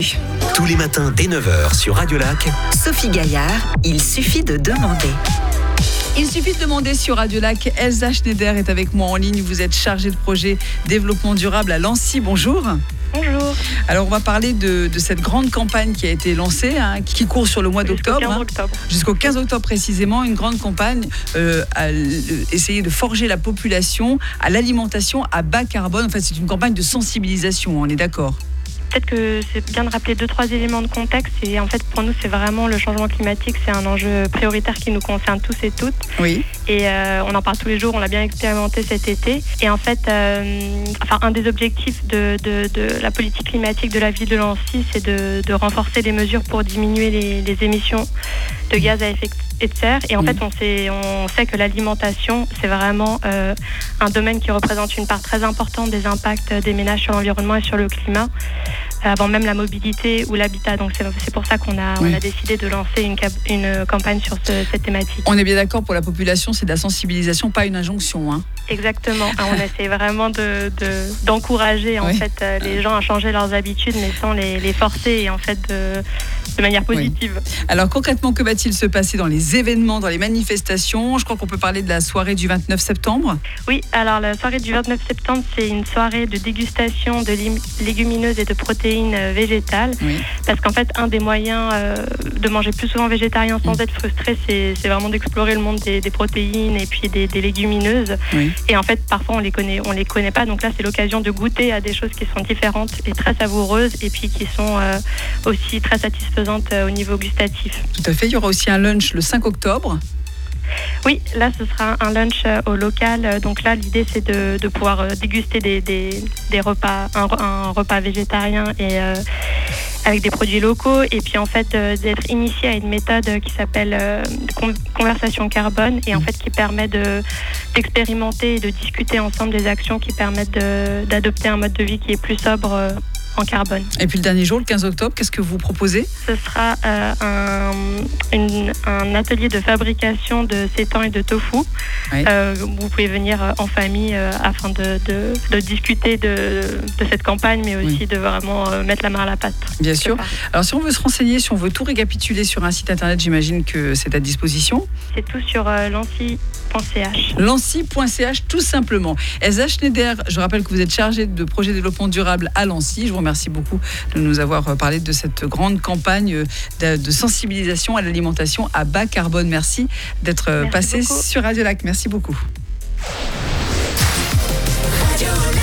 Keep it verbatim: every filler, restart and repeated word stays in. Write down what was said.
Tous les matins dès neuf heures sur Radio Lac. Sophie Gaillard, il suffit de demander. Il suffit de demander sur Radio Lac. Elsa Schneider est avec moi en ligne. Vous êtes chargée de projet développement durable à Lancy. Bonjour. Bonjour. Alors on va parler de, de cette grande campagne qui a été lancée, hein, qui court sur le mois Jusqu'au d'octobre. quinze hein, octobre. Jusqu'au quinze octobre précisément, une grande campagne euh, à euh, essayer de forger la population à l'alimentation à bas carbone. En fait, c'est une campagne de sensibilisation, on est d'accord? Peut-être que c'est bien de rappeler deux, trois éléments de contexte. Et en fait, pour nous, c'est vraiment le changement climatique. C'est un enjeu prioritaire qui nous concerne tous et toutes. Oui. Et euh, on en parle tous les jours. On l'a bien expérimenté cet été. Et en fait, euh, enfin, un des objectifs de, de, de la politique climatique de la ville de Lancy, c'est de, de renforcer les mesures pour diminuer les, les émissions de gaz à effet de serre. Et en mmh. fait, on sait, on sait que l'alimentation, c'est vraiment euh, un domaine qui représente une part très importante des impacts des ménages sur l'environnement et sur le climat, avant même la mobilité ou l'habitat. Donc c'est, c'est pour ça qu'on a, oui. on a décidé de lancer une, cap- une campagne sur ce, cette thématique. On est bien d'accord, pour la population, c'est de la sensibilisation, pas une injonction. Hein. Exactement. On essaie vraiment de, de, d'encourager en oui. fait, euh, les gens à changer leurs habitudes, mais sans les, les forcer et en fait de, de manière positive. Oui. Alors concrètement, que va-t-il se passer dans les événements, dans les manifestations? Je crois qu'on peut parler de la soirée du vingt-neuf septembre. Oui, alors la soirée du vingt-neuf septembre, c'est une soirée de dégustation de légumineuses et de protéines végétales. Oui. Parce qu'en fait, un des moyens euh, de manger plus souvent végétarien sans mmh. être frustré, c'est, c'est vraiment d'explorer le monde des, des protéines et puis des, des légumineuses. Oui. Et en fait, parfois, on les connaît, on les connaît pas. Donc là, c'est l'occasion de goûter à des choses qui sont différentes et très savoureuses et puis qui sont euh, aussi très satisfaisantes euh, au niveau gustatif. Tout à fait. Il y aura aussi un lunch le cinq octobre. Oui, là, ce sera un lunch au local. Donc là, l'idée, c'est de, de pouvoir déguster des, des, des repas, un, un repas végétarien et euh, avec des produits locaux. Et puis, en fait, euh, d'être initié à une méthode qui s'appelle euh, conversation carbone et en fait, qui permet de, d'expérimenter et de discuter ensemble des actions qui permettent de, d'adopter un mode de vie qui est plus sobre euh, en carbone. Et puis le dernier jour, le quinze octobre, qu'est-ce que vous proposez? Ce sera euh, un, une, un atelier de fabrication de sétan et de tofu. Oui. Euh, vous pouvez venir en famille euh, afin de, de, de discuter de, de cette campagne, mais aussi oui. de vraiment euh, mettre la main à la pâte. Bien sûr. Part. Alors si on veut se renseigner, si on veut tout récapituler sur un site internet, j'imagine que c'est à disposition. C'est tout sur euh, lancy point c h. lancy point c h tout simplement. Elsa Schneider, je rappelle que vous êtes chargée de projet développement durable à Lancy. Je vous remercie beaucoup de nous avoir parlé de cette grande campagne de, de sensibilisation à l'alimentation à bas carbone. Merci d'être Merci passé beaucoup. Sur Radio Lac. Merci beaucoup. Radio Lac.